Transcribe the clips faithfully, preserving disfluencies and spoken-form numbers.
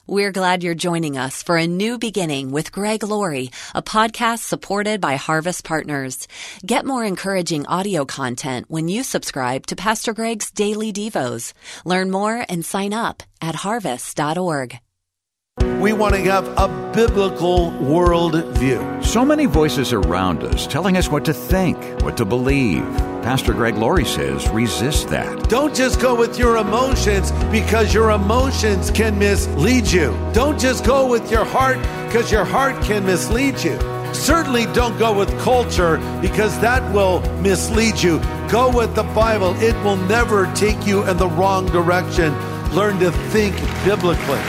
We're glad you're joining us for A New Beginning with Greg Laurie, a podcast supported by Harvest Partners. Get more encouraging audio content when you subscribe to Pastor Greg's Daily Devos. Learn more and sign up at harvest dot org. We want to have a biblical worldview. So many voices around us telling us what to think, what to believe. Pastor Greg Laurie says, resist that. Don't just go with your emotions, because your emotions can mislead you. Don't just go with your heart, because your heart can mislead you. Certainly don't go with culture, because that will mislead you. Go with the Bible. It will never take you in the wrong direction. Learn to think biblically.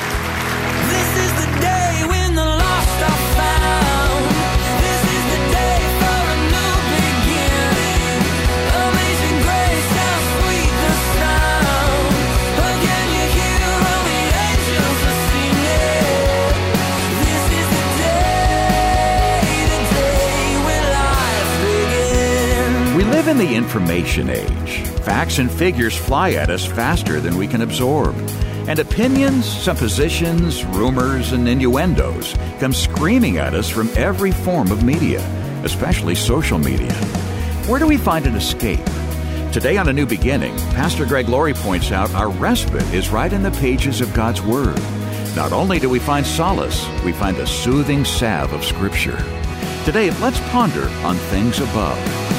In the information age, facts and figures fly at us faster than we can absorb. And opinions, suppositions, rumors, and innuendos come screaming at us from every form of media, especially social media. Where do we find an escape? Today on A New Beginning, Pastor Greg Laurie points out our respite is right in the pages of God's Word. Not only do we find solace, we find the soothing salve of Scripture. Today, let's ponder on things above.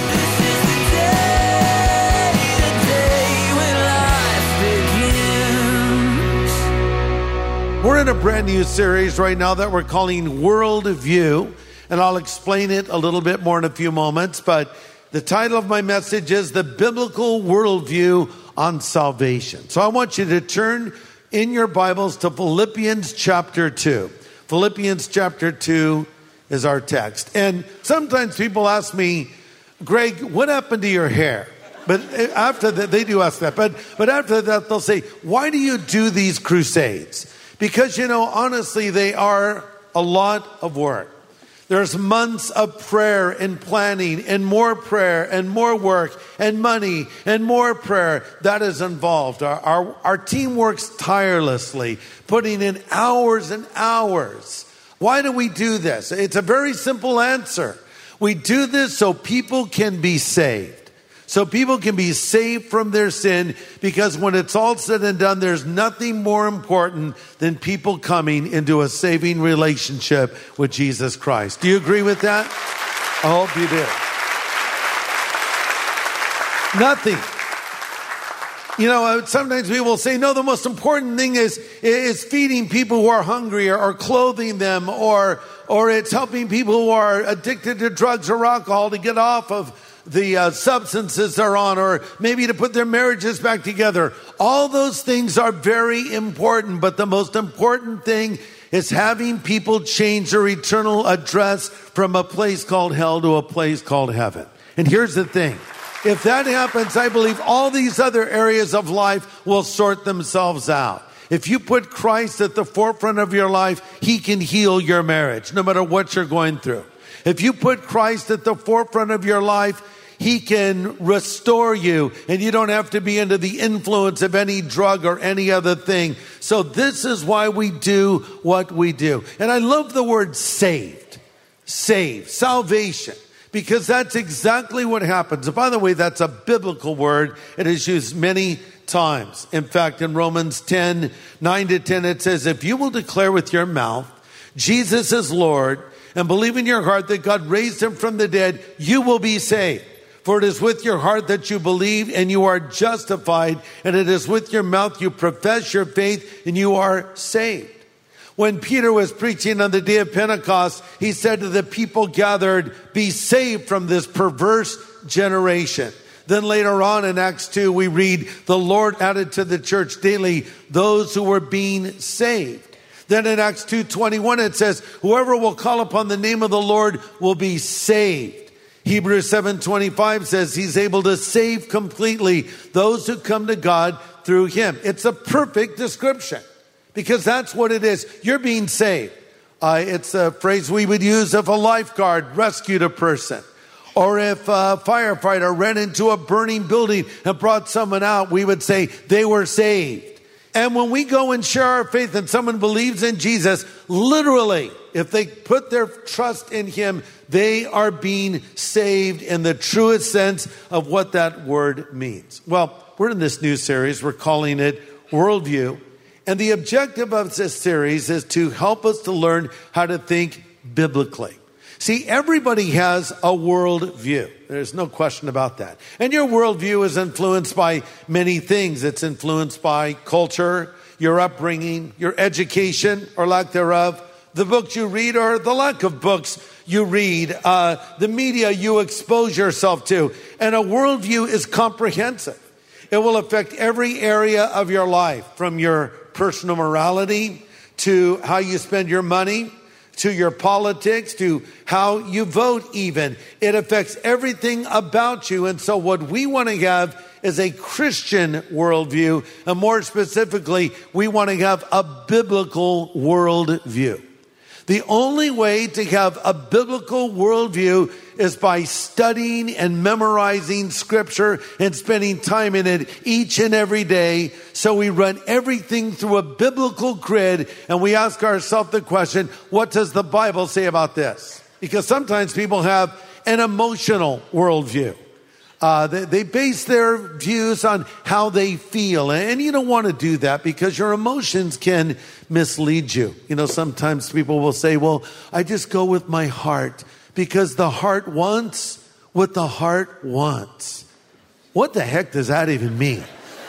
We're in a brand new series right now that we're calling Worldview, and I'll explain it a little bit more in a few moments, but the title of my message is The Biblical Worldview on Salvation. So I want you to turn in your Bibles to Philippians chapter two. Philippians chapter two is our text. And sometimes people ask me, Greg, what happened to your hair? But after that, they do ask that, but, but after that, they'll say, why do you do these crusades? Because, you know, honestly, they are a lot of work. There's months of prayer and planning and more prayer and more work and money and more prayer that is involved. Our, our, our team works tirelessly, putting in hours and hours. Why do we do this? It's a very simple answer. We do this so people can be saved. So people can be saved from their sin, because when it's all said and done, there's nothing more important than people coming into a saving relationship with Jesus Christ. Do you agree with that? I hope you do. Nothing. You know, sometimes people will say, no, the most important thing is, is feeding people who are hungry, or, or clothing them, or, or it's helping people who are addicted to drugs or alcohol to get off of the uh, substances they're on, or maybe to put their marriages back together. All those things are very important, but the most important thing is having people change their eternal address from a place called hell to a place called heaven. And here's the thing. If that happens, I believe all these other areas of life will sort themselves out. If you put Christ at the forefront of your life, He can heal your marriage, no matter what you're going through. If you put Christ at the forefront of your life, He can restore you, and you don't have to be under the influence of any drug or any other thing. So this is why we do what we do. And I love the word saved. Saved. Salvation. Because that's exactly what happens. And by the way, that's a biblical word. It is used many times. In fact, in Romans ten, nine to ten, it says, if you will declare with your mouth, Jesus is Lord, and believe in your heart that God raised Him from the dead, you will be saved. For it is with your heart that you believe and you are justified, and it is with your mouth you profess your faith and you are saved. When Peter was preaching on the day of Pentecost, he said to the people gathered, be saved from this perverse generation. Then later on in Acts two, we read, the Lord added to the church daily those who were being saved. Then in Acts two twenty-one, it says, whoever will call upon the name of the Lord will be saved. Hebrews seven twenty-five says he's able to save completely those who come to God through Him. It's a perfect description, because that's what it is. You're being saved. Uh, it's a phrase we would use if a lifeguard rescued a person, or if a firefighter ran into a burning building and brought someone out. We would say they were saved. And when we go and share our faith and someone believes in Jesus, literally, if they put their trust in him, they are being saved in the truest sense of what that word means. Well, we're in this new series. We're calling it Worldview. And the objective of this series is to help us to learn how to think biblically. See, everybody has a worldview. There's no question about that. And your worldview is influenced by many things. It's influenced by culture, your upbringing, your education or lack thereof, the books you read or the lack of books you read, uh, the media you expose yourself to. And a worldview is comprehensive. It will affect every area of your life, from your personal morality to how you spend your money, to your politics, to how you vote even. It affects everything about you. And so what we want to have is a Christian worldview. And more specifically, we want to have a biblical worldview. The only way to have a biblical worldview is by studying and memorizing scripture and spending time in it each and every day. So we run everything through a biblical grid and we ask ourselves the question, what does the Bible say about this? Because sometimes people have an emotional worldview. Uh, they, they base their views on how they feel. And you don't want to do that because your emotions can mislead you. You know, sometimes people will say, well, I just go with my heart because the heart wants what the heart wants. What the heck does that even mean?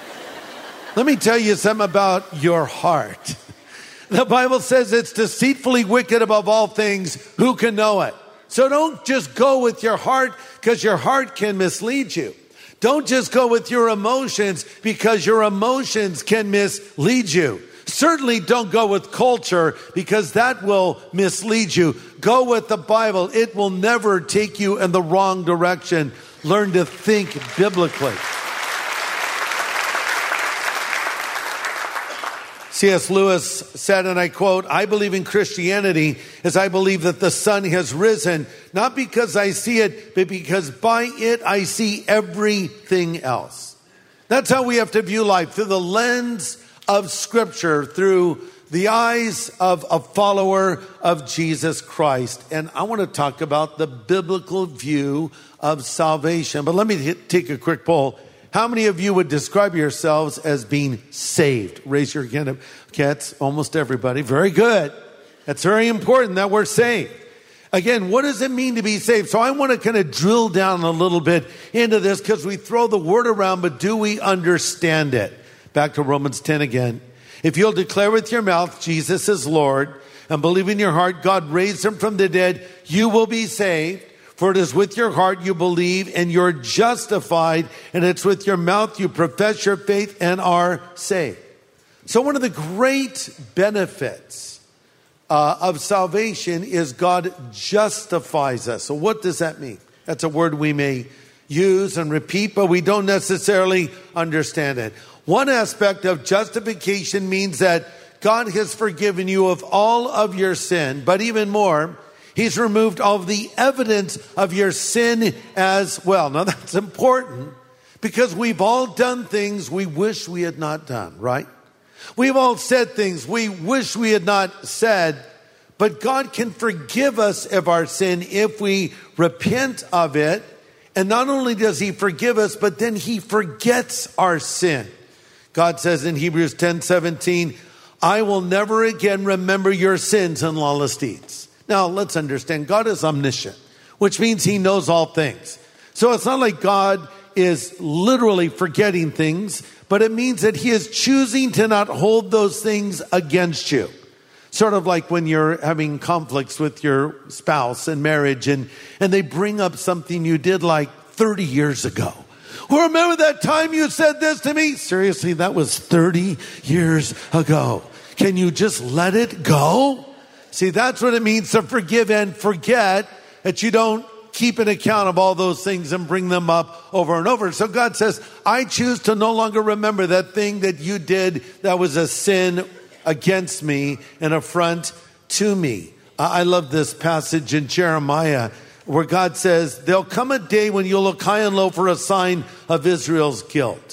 Let me tell you something about your heart. The Bible says it's deceitfully wicked above all things. Who can know it? So don't just go with your heart because your heart can mislead you. Don't just go with your emotions because your emotions can mislead you. Certainly don't go with culture because that will mislead you. Go with the Bible. It will never take you in the wrong direction. Learn to think biblically. C S Lewis said, and I quote, I believe in Christianity as I believe that the sun has risen, not because I see it, but because by it I see everything else. That's how we have to view life, through the lens of Scripture, through the eyes of a follower of Jesus Christ. And I want to talk about the biblical view of salvation. But let me hit, take a quick poll. How many of you would describe yourselves as being saved? Raise your hand up. Okay, that's almost everybody. Very good. That's very important that we're saved. Again, what does it mean to be saved? So I want to kind of drill down a little bit into this because we throw the word around, but do we understand it? Back to Romans ten again. If you'll declare with your mouth Jesus is Lord and believe in your heart God raised him from the dead, you will be saved. For it is with your heart you believe and you're justified, and it's with your mouth you profess your faith and are saved. So one of the great benefits uh, of salvation is God justifies us. So what does that mean? That's a word we may use and repeat, but we don't necessarily understand it. One aspect of justification means that God has forgiven you of all of your sin, but even more, He's removed all of the evidence of your sin as well. Now that's important because we've all done things we wish we had not done, right? We've all said things we wish we had not said, but God can forgive us of our sin if we repent of it. And not only does he forgive us, but then he forgets our sin. God says in Hebrews ten seventeen, I will never again remember your sins and lawless deeds. Now, let's understand, God is omniscient, which means he knows all things. So it's not like God is literally forgetting things, but it means that he is choosing to not hold those things against you. Sort of like when you're having conflicts with your spouse in marriage and, and they bring up something you did like thirty years ago. Well, remember that time you said this to me? Seriously, that was thirty years ago. Can you just let it go? See, that's what it means to forgive and forget, that you don't keep an account of all those things and bring them up over and over. So God says, I choose to no longer remember that thing that you did that was a sin against me, an affront to me. I love this passage in Jeremiah where God says, there'll come a day when you'll look high and low for a sign of Israel's guilt.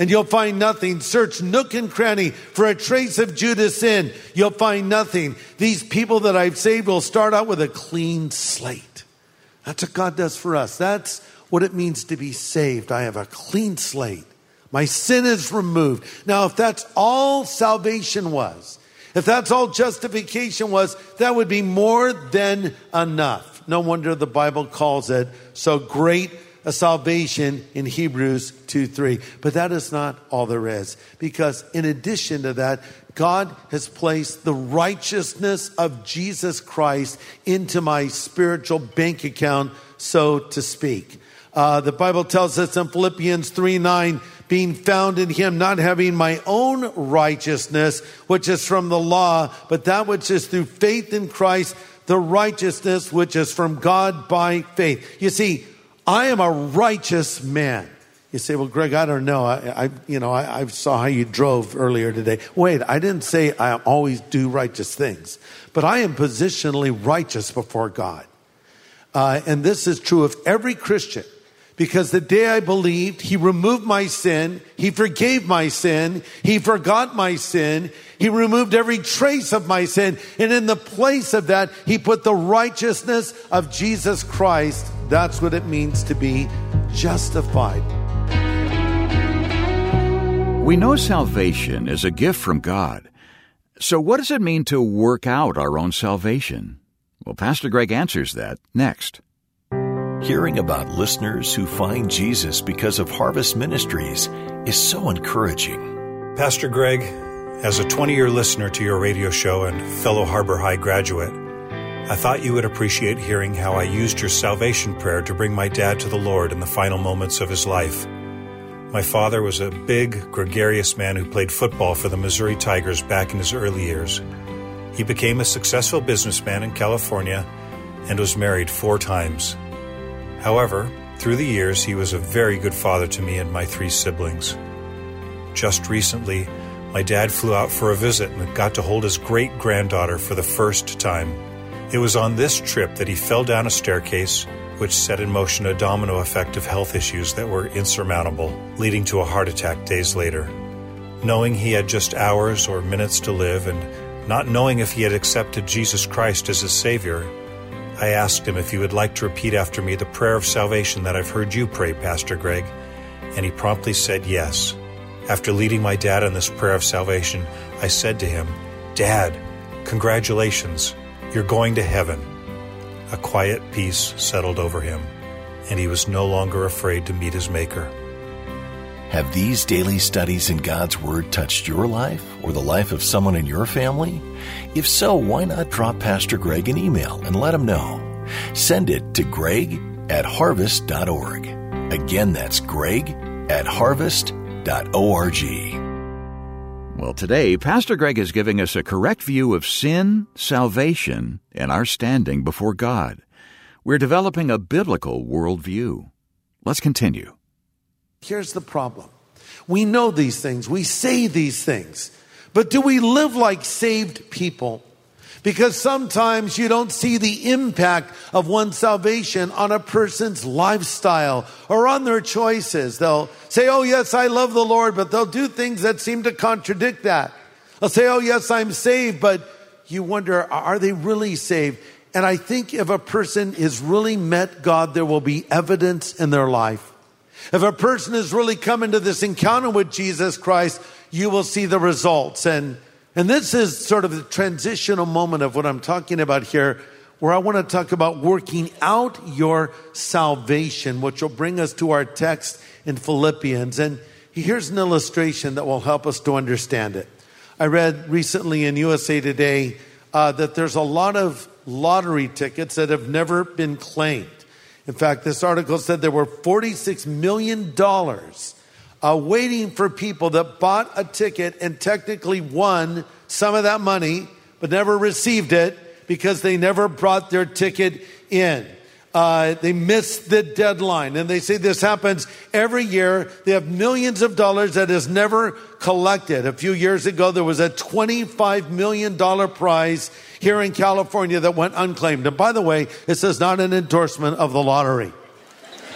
and you'll find nothing. Search nook and cranny for a trace of Judas' sin. You'll find nothing. These people that I've saved will start out with a clean slate. That's what God does for us. That's what it means to be saved. I have a clean slate. My sin is removed. Now, if that's all salvation was, if that's all justification was, that would be more than enough. No wonder the Bible calls it so great a salvation in Hebrews two three. But that is not all there is. Because in addition to that, God has placed the righteousness of Jesus Christ into my spiritual bank account, so to speak. Uh, the Bible tells us in Philippians three nine, being found in him, not having my own righteousness, which is from the law, but that which is through faith in Christ, the righteousness which is from God by faith. You see, I am a righteous man. You say, well, Greg, I don't know. I, I you know, I, I saw how you drove earlier today. Wait, I didn't say I always do righteous things, but I am positionally righteous before God. Uh, and this is true of every Christian. Because the day I believed, he removed my sin, he forgave my sin, he forgot my sin, he removed every trace of my sin, and in the place of that, he put the righteousness of Jesus Christ. That's what it means to be justified. We know salvation is a gift from God. So what does it mean to work out our own salvation? Well, Pastor Greg answers that next. Hearing about listeners who find Jesus because of Harvest Ministries is so encouraging. Pastor Greg, as a twenty-year listener to your radio show and fellow Harbor High graduate, I thought you would appreciate hearing how I used your salvation prayer to bring my dad to the Lord in the final moments of his life. My father was a big, gregarious man who played football for the Missouri Tigers back in his early years. He became a successful businessman in California and was married four times. However, through the years, he was a very good father to me and my three siblings. Just recently, my dad flew out for a visit and got to hold his great-granddaughter for the first time. It was on this trip that he fell down a staircase, which set in motion a domino effect of health issues that were insurmountable, leading to a heart attack days later. Knowing he had just hours or minutes to live, and not knowing if he had accepted Jesus Christ as his Savior, I asked him if he would like to repeat after me the prayer of salvation that I've heard you pray, Pastor Greg, and he promptly said yes. After leading my dad in this prayer of salvation, I said to him, "Dad, congratulations, you're going to heaven." A quiet peace settled over him, and he was no longer afraid to meet his Maker. Have these daily studies in God's Word touched your life or the life of someone in your family? If so, why not drop Pastor Greg an email and let him know? Send it to greg at harvest dot org. Again, that's greg at harvest dot org. Well, today, Pastor Greg is giving us a correct view of sin, salvation, and our standing before God. We're developing a biblical worldview. Let's continue. Here's the problem. We know these things. We say these things. But do we live like saved people? Because sometimes you don't see the impact of one's salvation on a person's lifestyle or on their choices. They'll say, oh, yes, I love the Lord, but they'll do things that seem to contradict that. They'll say, oh, yes, I'm saved, but you wonder, are they really saved? And I think if a person has really met God, there will be evidence in their life. If a person has really come into this encounter with Jesus Christ, you will see the results. And and this is sort of the transitional moment of what I'm talking about here, where I want to talk about working out your salvation, which will bring us to our text in Philippians. And here's an illustration that will help us to understand it. I read recently in U S A Today uh, that there's a lot of lottery tickets that have never been claimed. In fact, this article said there were forty-six million dollars uh, waiting for people that bought a ticket and technically won some of that money, but never received it because they never brought their ticket in. Uh, they missed the deadline. And they say this happens every year. They have millions of dollars that is never collected. A few years ago, there was a twenty-five million dollars prize here in California that went unclaimed. And by the way, this is not an endorsement of the lottery.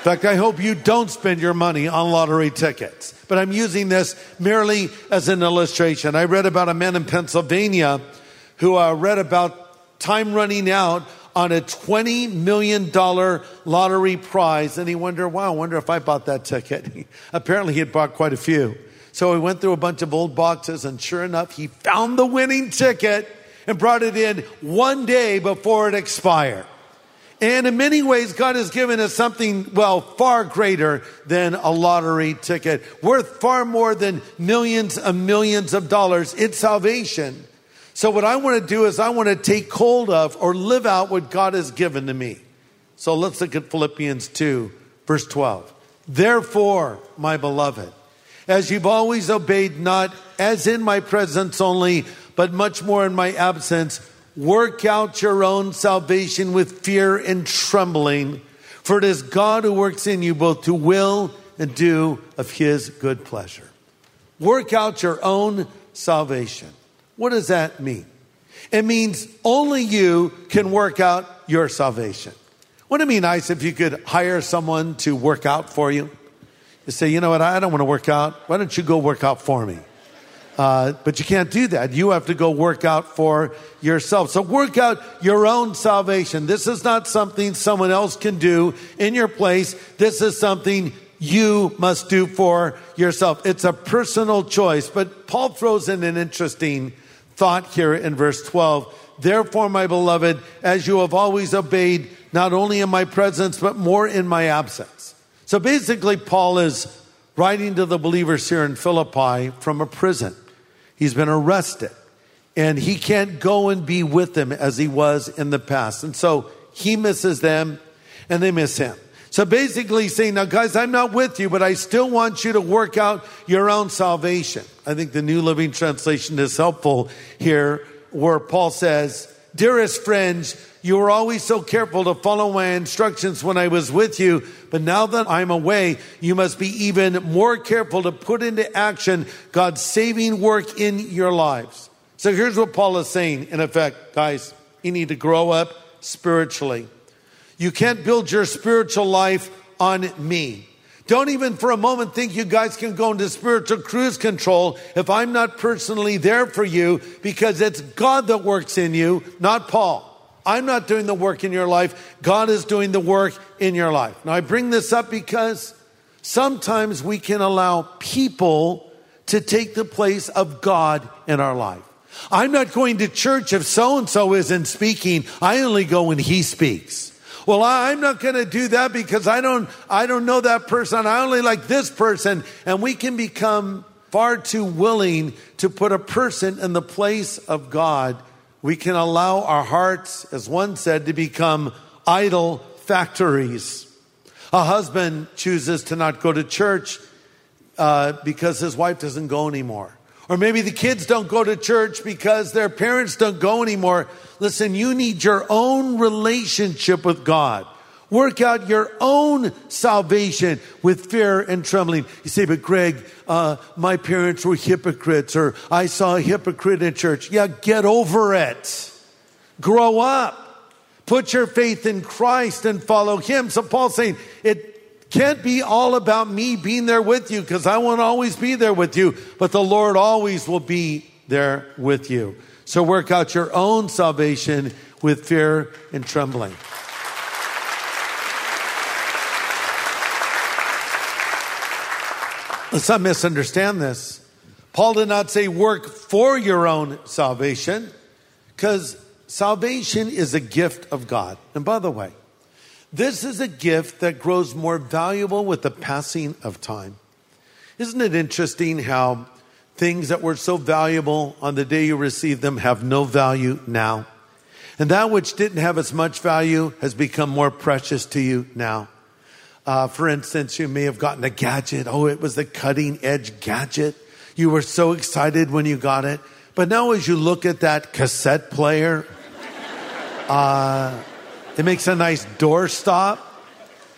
fact, I hope you don't spend your money on lottery tickets. But I'm using this merely as an illustration. I read about a man in Pennsylvania who uh, read about time running out on a twenty million dollars lottery prize. And he wondered, wow, I wonder if I bought that ticket. Apparently he had bought quite a few. So he went through a bunch of old boxes, and sure enough, he found the winning ticket and brought it in one day before it expired. And in many ways, God has given us something, well, far greater than a lottery ticket, worth far more than millions and millions of dollars. It's salvation. So what I want to do is I want to take hold of or live out what God has given to me. So let's look at Philippians two, verse twelve. Therefore, my beloved, as you've always obeyed, not as in my presence only, but much more in my absence, work out your own salvation with fear and trembling, for it is God who works in you both to will and do of his good pleasure. Work out your own salvation. What does that mean? It means only you can work out your salvation. Wouldn't it be nice if you could hire someone to work out for you? You say, you know what, I don't want to work out. Why don't you go work out for me? Uh, but you can't do that. You have to go work out for yourself. So work out your own salvation. This is not something someone else can do in your place. This is something you must do for yourself. It's a personal choice. But Paul throws in an interesting thought here in verse twelve. Therefore, my beloved, as you have always obeyed, not only in my presence, but more in my absence. So basically, Paul is writing to the believers here in Philippi from a prison. He's been arrested, and he can't go and be with them as he was in the past. And so he misses them, and they miss him. So basically he's saying, now guys, I'm not with you, but I still want you to work out your own salvation. I think the New Living Translation is helpful here, where Paul says, dearest friends, you were always so careful to follow my instructions when I was with you, but now that I'm away, you must be even more careful to put into action God's saving work in your lives. So here's what Paul is saying, in effect, guys, you need to grow up spiritually. You can't build your spiritual life on me. Don't even for a moment think you guys can go into spiritual cruise control if I'm not personally there for you, because it's God that works in you, not Paul. I'm not doing the work in your life. God is doing the work in your life. Now, I bring this up because sometimes we can allow people to take the place of God in our life. I'm not going to church if so-and-so isn't speaking. I only go when he speaks. Well, I'm not going to do that because I don't, I don't know that person. I only like this person. And we can become far too willing to put a person in the place of God. We can allow our hearts, as one said, to become idol factories. A husband chooses to not go to church uh, because his wife doesn't go anymore. Or maybe the kids don't go to church because their parents don't go anymore. Listen, you need your own relationship with God. Work out your own salvation with fear and trembling. You say, but Greg, uh, my parents were hypocrites, or I saw a hypocrite in church. Yeah, get over it. Grow up. Put your faith in Christ and follow him. So Paul's saying, it can't be all about me being there with you, because I won't always be there with you, but the Lord always will be there with you. So work out your own salvation with fear and trembling. Let's not misunderstand this. Paul did not say work for your own salvation, because salvation is a gift of God. And by the way, this is a gift that grows more valuable with the passing of time. Isn't it interesting how things that were so valuable on the day you received them have no value now? And that which didn't have as much value has become more precious to you now. Uh, for instance, you may have gotten a gadget. Oh, it was the cutting edge gadget. You were so excited when you got it. But now as you look at that cassette player, uh, it makes a nice doorstop.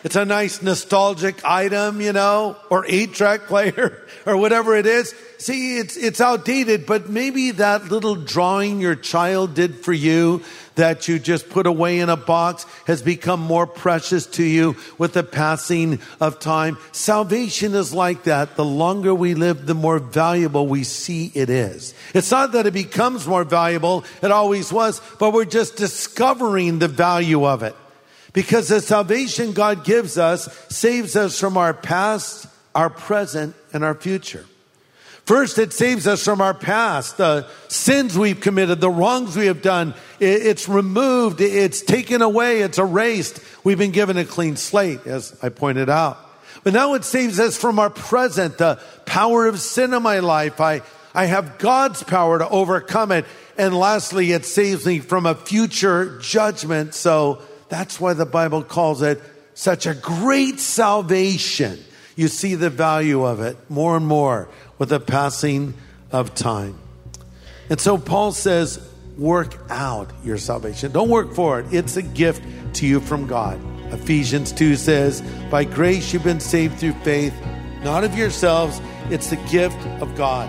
It's a nice nostalgic item, you know, or eight-track player or whatever it is. See, it's it's outdated, but maybe that little drawing your child did for you that you just put away in a box has become more precious to you with the passing of time. Salvation is like that. The longer we live, the more valuable we see it is. It's not that it becomes more valuable. It always was, but we're just discovering the value of it. Because the salvation God gives us saves us from our past, our present, and our future. First, it saves us from our past, the sins we've committed, the wrongs we have done. It's removed, it's taken away, it's erased. We've been given a clean slate, as I pointed out. But now it saves us from our present, the power of sin in my life. I, I have God's power to overcome it. And lastly, it saves me from a future judgment. So that's why the Bible calls it such a great salvation. You see the value of it more and more with the passing of time. And so Paul says, work out your salvation. Don't work for it. It's a gift to you from God. Ephesians two says, by grace you've been saved through faith, not of yourselves. It's the gift of God.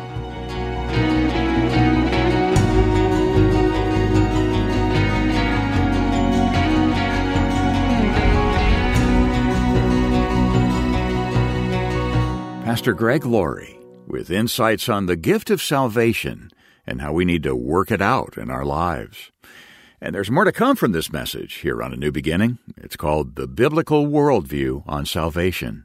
Pastor Greg Laurie with insights on the gift of salvation and how we need to work it out in our lives. And there's more to come from this message here on A New Beginning. It's called The Biblical Worldview on Salvation.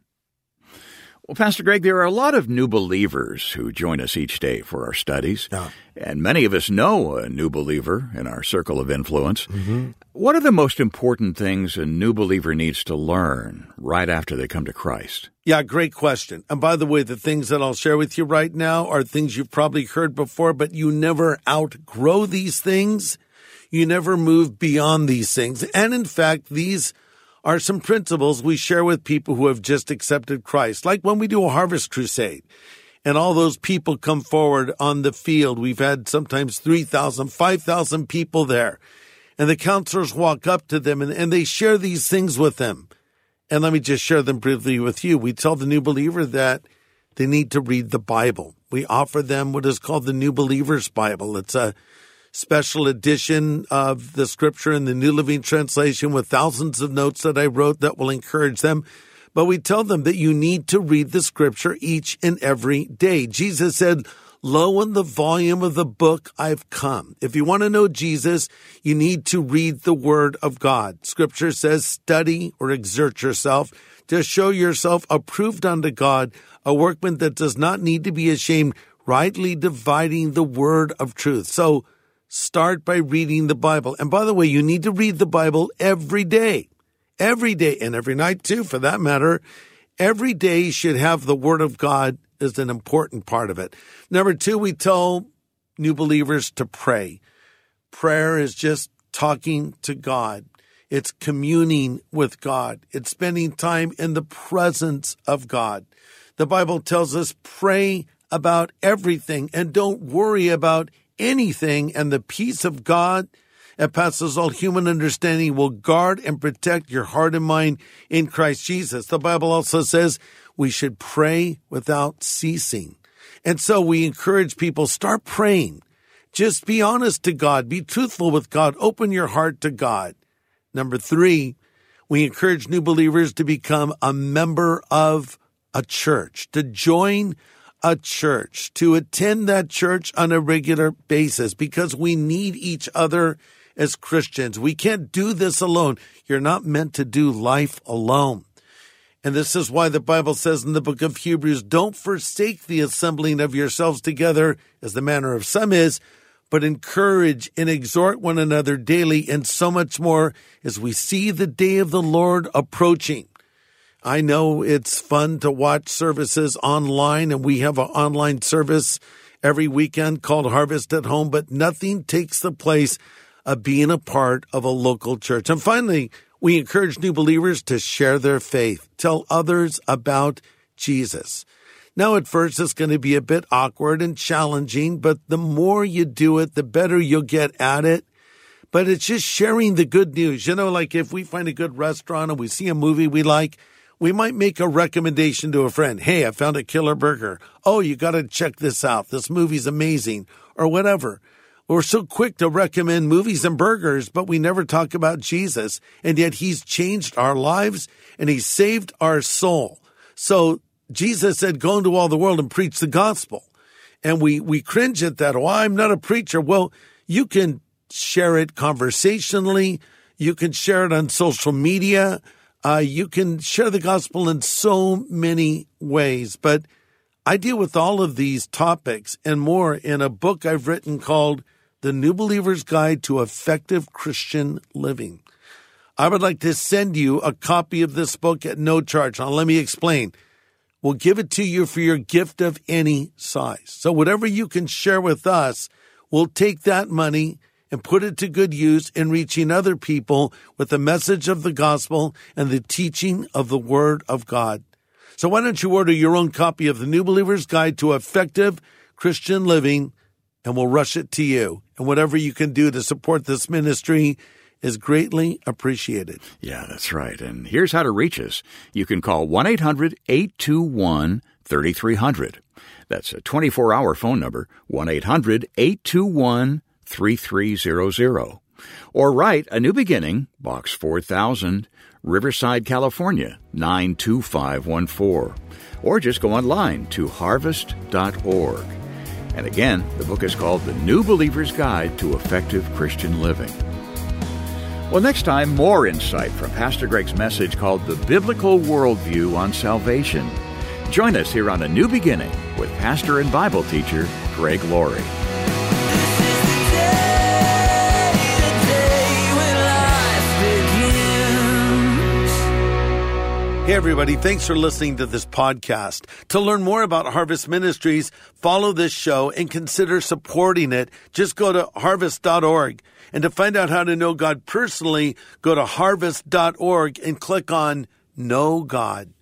Well, Pastor Greg, there are a lot of new believers who join us each day for our studies. Yeah. And many of us know a new believer in our circle of influence. Mm-hmm. What are the most important things a new believer needs to learn right after they come to Christ? Yeah, great question. And by the way, the things that I'll share with you right now are things you've probably heard before, but you never outgrow these things. You never move beyond these things. And in fact, these are some principles we share with people who have just accepted Christ. Like when we do a harvest crusade and all those people come forward on the field. We've had sometimes three thousand, five thousand people there. And the counselors walk up to them and, and they share these things with them. And let me just share them briefly with you. We tell the new believer that they need to read the Bible. We offer them what is called the New Believer's Bible. It's a special edition of the scripture in the New Living Translation with thousands of notes that I wrote that will encourage them. But we tell them that you need to read the scripture each and every day. Jesus said, lo, in the volume of the book I've come. If you want to know Jesus, you need to read the word of God. Scripture says, study or exert yourself to show yourself approved unto God, a workman that does not need to be ashamed, rightly dividing the word of truth. So start by reading the Bible. And by the way, you need to read the Bible every day, every day, and every night too, for that matter. Every day should have the Word of God as an important part of it. Number two, we tell new believers to pray. Prayer is just talking to God. It's communing with God. It's spending time in the presence of God. The Bible tells us pray about everything and don't worry about anything, and the peace of God that passes all human understanding will guard and protect your heart and mind in Christ Jesus. The Bible also says we should pray without ceasing. And so we encourage people, start praying. Just be honest to God. Be truthful with God. Open your heart to God. Number three, we encourage new believers to become a member of a church, to join a church, to attend that church on a regular basis, because we need each other as Christians. We can't do this alone. You're not meant to do life alone. And this is why the Bible says in the book of Hebrews, don't forsake the assembling of yourselves together, as the manner of some is, but encourage and exhort one another daily, and so much more as we see the day of the Lord approaching. I know it's fun to watch services online, and we have an online service every weekend called Harvest at Home, but nothing takes the place of being a part of a local church. And finally, we encourage new believers to share their faith, tell others about Jesus. Now, at first, it's going to be a bit awkward and challenging, but the more you do it, the better you'll get at it. but it's just sharing the good news. You know, like if we find a good restaurant and we see a movie we like, we might make a recommendation to a friend. Hey, I found a killer burger. Oh, you got to check this out. This movie's amazing, or whatever. We're so quick to recommend movies and burgers, but we never talk about Jesus. And yet he's changed our lives and he saved our soul. So Jesus said, go into all the world and preach the gospel. And we, we cringe at that. Oh, I'm not a preacher. Well, you can share it conversationally. You can share it on social media. Uh, you can share the gospel in so many ways. But I deal with all of these topics and more in a book I've written called The New Believer's Guide to Effective Christian Living. I would like to send you a copy of this book at no charge. Now, let me explain. We'll give it to you for your gift of any size. So whatever you can share with us, we'll take that money and put it to good use in reaching other people with the message of the gospel and the teaching of the Word of God. So why don't you order your own copy of The New Believer's Guide to Effective Christian Living, and we'll rush it to you. And whatever you can do to support this ministry is greatly appreciated. Yeah, that's right. And here's how to reach us. You can call one eight hundred eight two one three three zero zero. That's a twenty-four hour phone number, one eight hundred eight two one three three zero zero. Or write A New Beginning, Box four thousand, Riverside, California, nine two five one four. Or just go online to harvest dot org. And again, the book is called The New Believer's Guide to Effective Christian Living. Well, next time, more insight from Pastor Greg's message called The Biblical Worldview on Salvation. Join us here on A New Beginning with pastor and Bible teacher Greg Laurie. Hey, everybody. Thanks for listening to this podcast. To learn more about Harvest Ministries, follow this show and consider supporting it. Just go to harvest dot org. And to find out how to know God personally, go to harvest dot org and click on Know God.